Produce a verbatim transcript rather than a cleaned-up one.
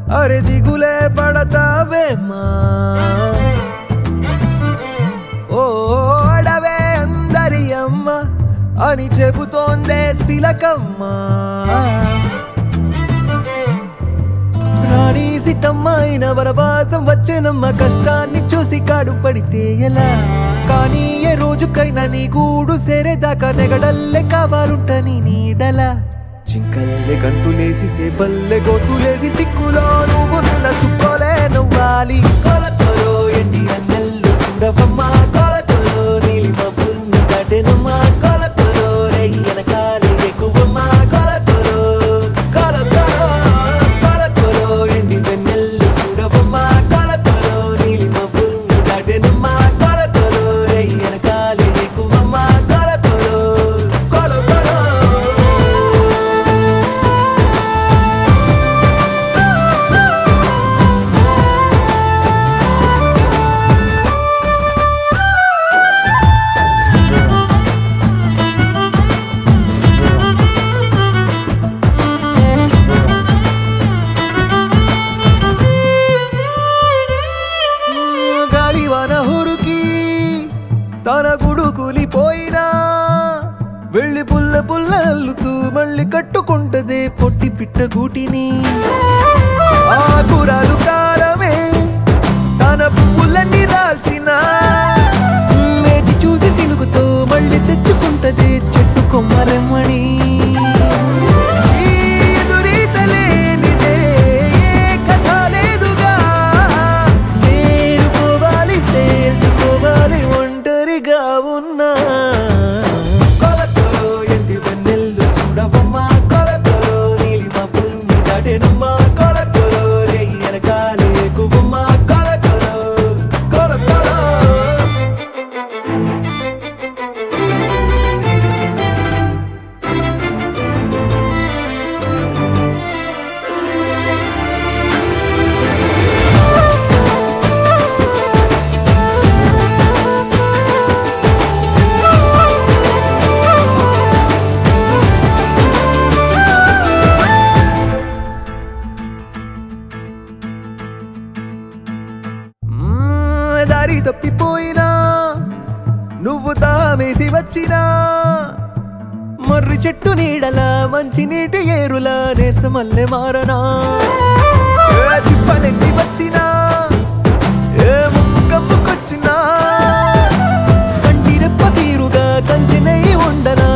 అరే దిగులే పడతావేమా ఓ అడవే అందరి అమ్మ అని చెబుతోందే శిలకమ్మ రాణి సీతమ్మ అయిన వనవాసం వచ్చేనమ్మ కష్టాన్ని చూసి కాడు పడితే ఎలా కానీ ఏ రోజుకైనా నీ గూడు సేరేదాకా నెగడల్లే కావాలుంట నీ నీడలా జింకల్లే గంతులేసి సేపల్లే గోతులేసి సిక్కులో నువ్వున్న సుక్కోలే నువ్వాలి కొలకొలో ఎండి అన్నెల్లు సుడవమ్మ కొలకొలో నీలి మబ్బుల్ని దాటెనమ్మ కొలకొలో రేయి వెనకాలే ఎక్కువమ్మ కొలకొలో కొలకొలో కొలకొలో ఎండి వెన్నెల్లు సుడవమ్మ కొలకొలో నీలి మబ్బుల్ని దాటెనమ్మ కొలకొలో రేయి వెనకాలే ఎక్కువమ్మ కొలకొలో కొలకొలో తన గుడు కూలిపోయినా వెళ్ళి పుల్ల పుల్ల అల్లుతూ మళ్ళీ కట్టుకుంటదే పొట్టి పిట్ట గూటిని ఆ కూరలు కారమే తన పువ్వులన్నీ రాల్చిన మేచి చూసి సినుగుతో మళ్ళీ తెచ్చుకుంటదే చెట్టు కొమ్మరెమ్మని ఉన్నా కొలకొలో ఎండి వెన్నెల్లు చూడవమ్మ కొలకొలో నీలి మబ్బుల్ని దాటెనమ్మ కొలకొలో రేయి వెనకాలే ఎక్కువమ్మ కొలకొలో కొలకొలో దారి తప్పిపోయినా నువ్వు తామేసి వచ్చినా మర్రి చెట్టు నీడలా మంచి నీటి ఏరులా నేస్తమల్లె మారనా చిప్పలెట్టి వచ్చినా ఏ ముక్కు కమ్ముకొచ్చినా కంటి రెప్ప తీరుగా కంచెనై ఉండనా